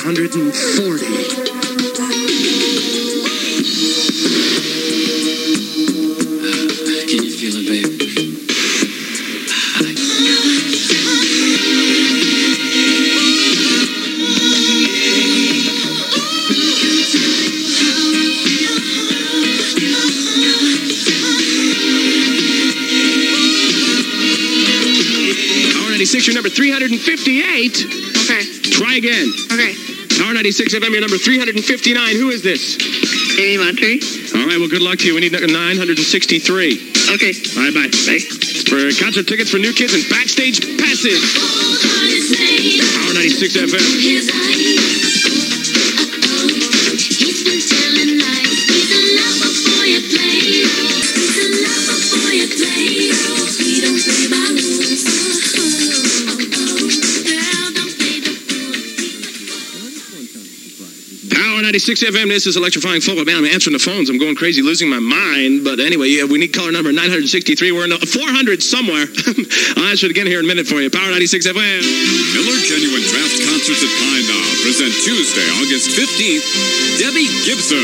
640. Can you feel it, babe? Power 96, your number 358. Okay. Try again. Okay. Power 96 FM, your number 359. Who is this? Amy Monterey. All right, well, good luck to you. We need 963. Okay. All right, bye. Bye. For concert tickets for New Kids and backstage passes. Power 96 FM. Power 96 FM, this is Electrifying Folk. Man, I'm answering the phones. I'm going crazy, losing my mind. But anyway, yeah, we need caller number 963. We're in the 400 somewhere. I'll answer it again here in a minute for you. Power 96 FM. Miller Genuine Draft Concerts at Pine Knob present Tuesday, August 15th, Debbie Gibson.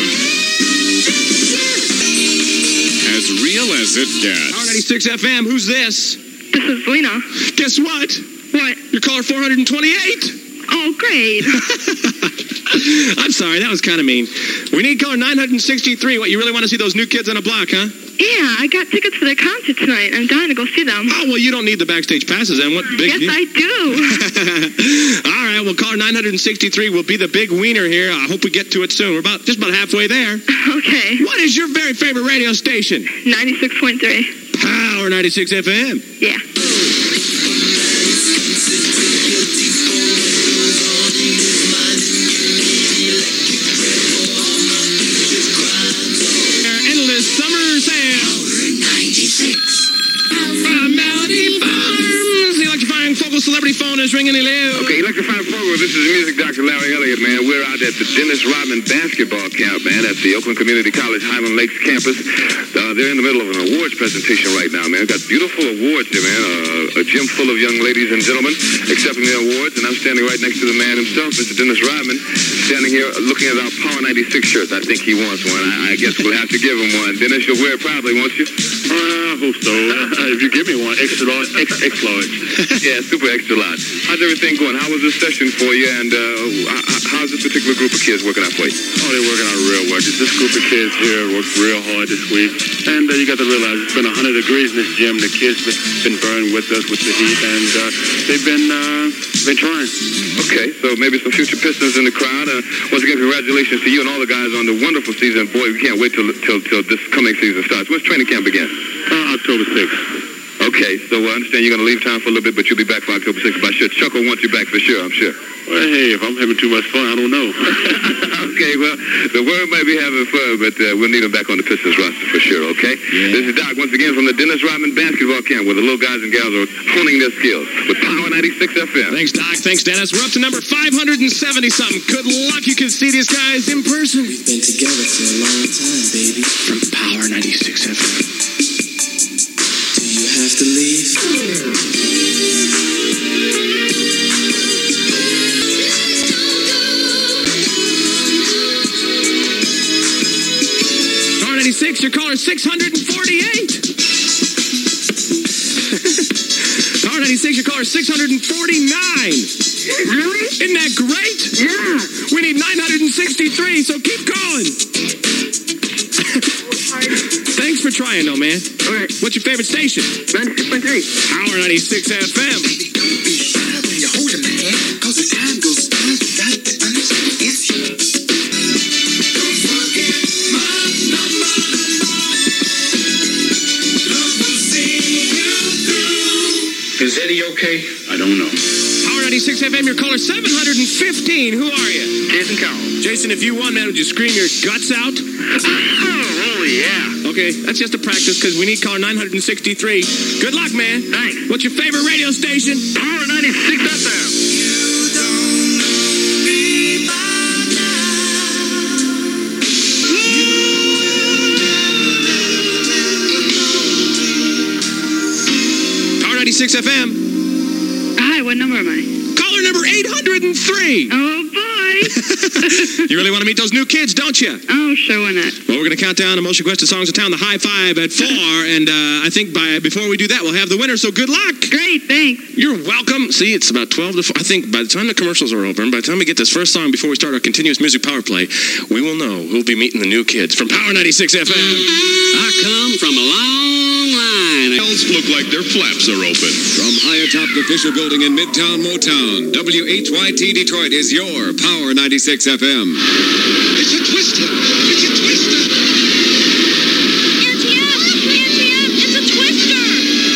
As real as it gets. Power 96 FM, who's this? This is Lena. Guess what? What? You're caller 428. Oh, great. I'm sorry, that was kind of mean. We need caller 963. What, you really want to see those New Kids on the Block, huh? Yeah, I got tickets for their concert tonight. I'm dying to go see them. Oh, well, you don't need the backstage passes, then. What big Yes, deal? I do. All right, well, caller 963 will be the big wiener here. I hope we get to it soon. We're just about halfway there. Okay. What is your very favorite radio station? 96.3. Power 96 FM. Yeah. Endless summer sale. 96. From Melody Farms. The Electrifying Focal Celebrity Phone is ringing. Hello. Okay, Electrifying Focal, this is music Dr. Larry Elliott, man. We're out at the Dennis Rodman basketball camp, man, at the Oakland Community College Highland Lakes campus. They're in the middle of an awards presentation right now, man. Got beautiful awards here, man. A gym full of young ladies and gentlemen accepting their awards, and I'm standing right next to the man himself, Mr. Dennis Rodman, standing here looking at our Power 96 shirts. I think he wants one. I guess we'll have to give him one. Dennis, you'll wear it proudly, won't you? I hope so. If you give me one, extra large, X large. Yeah, super extra large. How's everything going? How was this session for you, and how's this particular group of kids working out for you? Oh, they're working out real well. This group of kids here worked real hard this week. And you got to realize it's been 100 degrees in this gym. The kids been burned with us with the heat, and they've been trying. Okay, so maybe some future Pistons in the crowd. Once again, congratulations to you and all the guys on the wonderful season. Boy, we can't wait till this coming season starts. When's training camp begin? October 6th. Okay, so I understand you're going to leave town for a little bit, but you'll be back for October 6th. But sure, Chuckle wants you back for sure, I'm sure. Well, hey, if I'm having too much fun, I don't know. Okay, well, the word might be having fun, but we'll need him back on the Pistons roster for sure, okay? Yeah. This is Doc, once again, from the Dennis Rodman basketball camp, where the little guys and gals are honing their skills with Power 96 FM. Thanks, Doc. Thanks, Dennis. We're up to number 570-something. Good luck. You can see these guys in person. We've been together for a long time, baby. From Power 96 FM. Do you have to leave? Power 96, your caller 648. Power 96, your caller 649. Really? Isn't that great? Yeah. We need 963, so keep calling. Thanks for trying, though, man. All right. What's your favorite station? 96.3. Power 96 FM. Baby, don't be shy when you're holding my hand, cause as time goes by, you got to understand it's you. Don't forget my number. Love will see you through. Is Eddie okay? I don't know. Power 96 FM, your caller 715. Who are you? Jason Cowell. Jason, if you won, man, would you scream your guts out? Oh, yeah. Okay, that's just a practice because we need caller 963. Good luck, man. Thanks. What's your favorite radio station? Power 96 FM. You don't know me by now. Power 96 FM. Hi, what number am I? Caller number 803. Oh, boy. You really want to meet those new kids, don't you? Oh, sure, why not? Well, we're going to count down the most requested songs in town, the High Five at 4, and I think before we do that, we'll have the winner, so good luck. Great, thanks. You're welcome. See, it's about 12 to 4. I think by the time the commercials are over, and by the time we get this first song before we start our continuous music power play, we will know who'll be meeting the new kids from Power 96 FM. I come from a long line. Elves look like their flaps are open. From high atop the Fisher Building in Midtown Motown, WHYT Detroit is your Power 96 FM. It's a twister. It's a twister. It's a twister.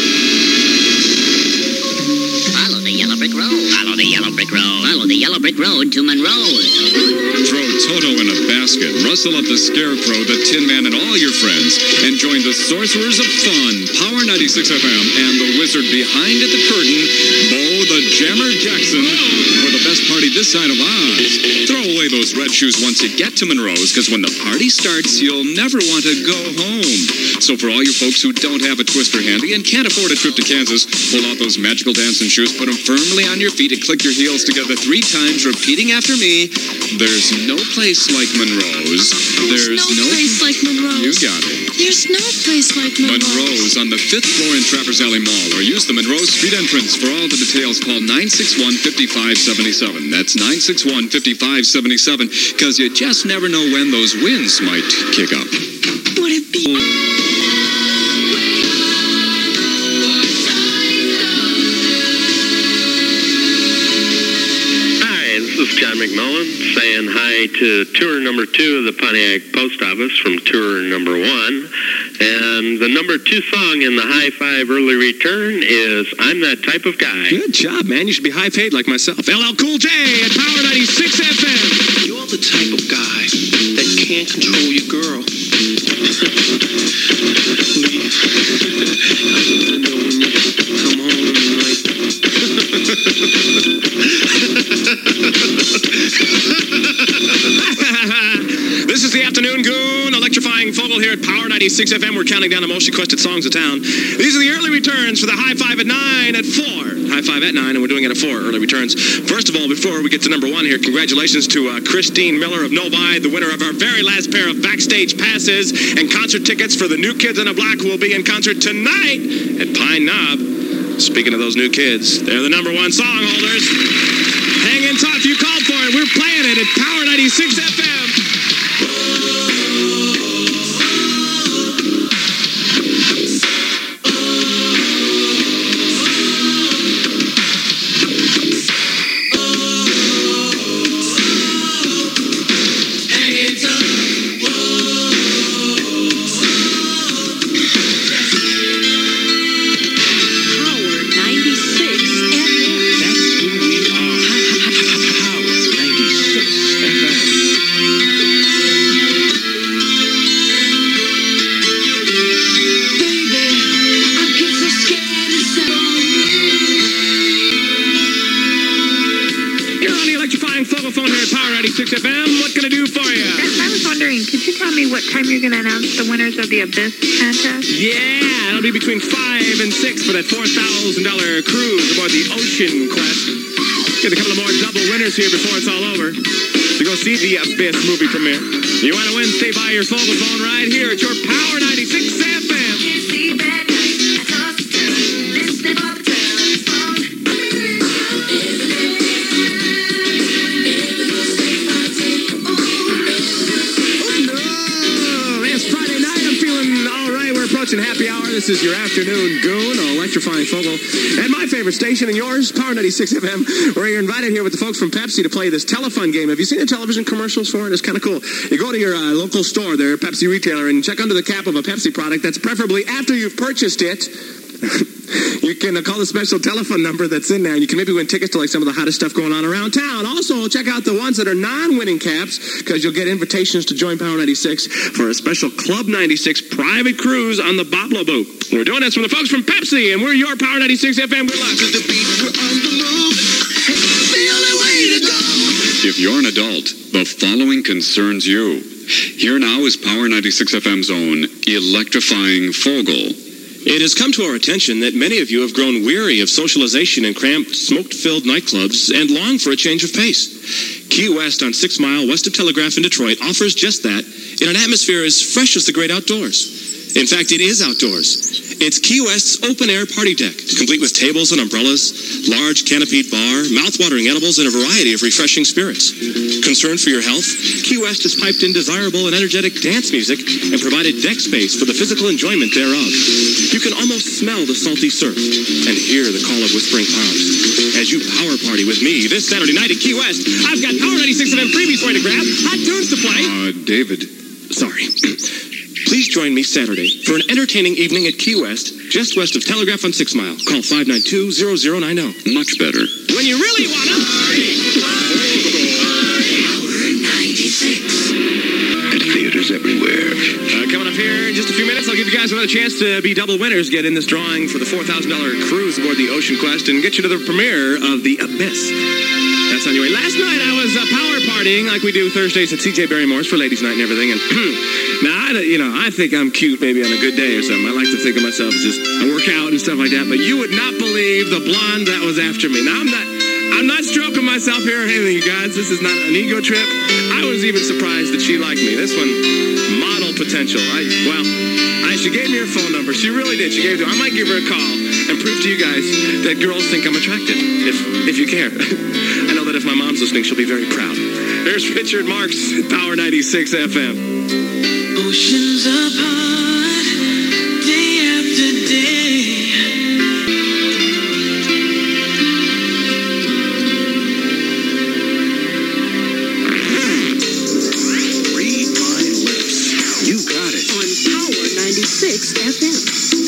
Follow the yellow brick road. Follow the yellow brick road. Follow the yellow brick road to Monroe's. Throw Toto in a basket, rustle up the Scarecrow, the Tin Man, and all your friends, and join the Sorcerers of Fun, Power 96 FM, and the wizard behind the curtain, Bo the Jammer Jackson, for the best party this side of Oz. Throw away those red shoes once you get to Monroe's, because when the party starts, you'll never want to go home. So for all you folks who don't have a twister handy and can't afford a trip to Kansas, pull out those magical dancing shoes, put them firmly on your feet, and click your heels together 3 times, repeating after me, there's no place like Monroe's. There's no place like Monroe's. You got it. There's no place like Monroe's. Monroe's on the 5th floor in Trappers Alley Mall, or use the Monroe's Street entrance. For all the details, call 961-5577. That's 961-5577, because you just never know when those winds might kick up. Would it be... This is John McMullen saying hi to tour number 2 of the Pontiac Post Office from tour number 1. And the number 2 song in the High Five early return is I'm That Type of Guy. Good job, man. You should be high paid like myself. LL Cool J at Power 96 FM. You're the type of guy that can't control your girl. Leave. I know when you come home, like... This is the Afternoon Goon, electrifying Fogel here at Power 96 FM. We're counting down the most requested songs of town. These are the early returns for the High Five at 9 at 4. High Five at 9, and we're doing it at 4, early returns. First of all, before we get to number 1 here, congratulations to Christine Miller of Novi, the winner of our very last pair of backstage passes and concert tickets for the New Kids on the Block, who will be in concert tonight at Pine Knob. Speaking of those new kids, they're the number 1 song holders. Hang in tough, you called for it. We're playing it at Power 96 FM. What time you're going to announce the winners of the Abyss contest? Yeah, it'll be between 5 and 6 for that $4,000 cruise aboard the Ocean Quest. Get a couple of more double winners here before it's all over to go see the Abyss movie premiere. You want to win? Stay by your phone right here at your Power 96 FM. Happy hour. This is your Afternoon Goon, electrifying Fogel, and my favorite station and yours, Power 96 FM, where you're invited here with the folks from Pepsi to play this telefun game. Have you seen the television commercials for it? It's kind of cool. You go to your local store, their Pepsi retailer, and check under the cap of a Pepsi product. That's preferably after you've purchased it. You can call the special telephone number that's in there, and you can maybe win tickets to like some of the hottest stuff going on around town. Also, check out the ones that are non-winning caps, because you'll get invitations to join Power 96 for a special Club 96 private cruise on the Boblo boat. We're doing this from the folks from Pepsi, and we're your Power 96 FM. Good luck. To the beat, we're on the move. The only way to go. If you're an adult, the following concerns you. Here now is Power 96 FM's own electrifying Fogel. It has come to our attention that many of you have grown weary of socialization in cramped, smoke-filled nightclubs and long for a change of pace. Key West on 6 Mile, west of Telegraph in Detroit, offers just that in an atmosphere as fresh as the great outdoors. In fact, it is outdoors. It's Key West's open-air party deck, complete with tables and umbrellas, large canopied bar, mouth-watering edibles, and a variety of refreshing spirits. Concerned for your health? Key West has piped in desirable and energetic dance music and provided deck space for the physical enjoyment thereof. You can almost smell the salty surf and hear the call of whispering palms. As you power party with me this Saturday night at Key West, I've got Power 96 FM freebies for you to grab, hot tunes to play. David. Sorry. Please join me Saturday for an entertaining evening at Key West, just west of Telegraph on 6 Mile. Call 592-0090. Much better. When you really want to... At theaters everywhere. Coming up here in just a few minutes, I'll give you guys another chance to be double winners. Get in this drawing for the $4,000 cruise aboard the Ocean Quest and get you to the premiere of The Abyss. That's on your way. Last night I was power partying like we do Thursdays at CJ Barrymore's for Ladies' Night and everything. And now, I think I'm cute maybe on a good day or something. I like to think of myself as just I work out and stuff like that. But you would not believe the blonde that was after me. Now, I'm not stroking myself here or anything, you guys. This is not an ego trip. I was even surprised that she liked me. This one, model potential. She gave me her phone number. She really did. I might give her a call and prove to you guys that girls think I'm attractive, if you care. I know that if my mom's listening, she'll be very proud. Here's Richard Marks, Power 96 FM. Oceans apart, day after day. Read my lips. You got it. On Power 96 FM.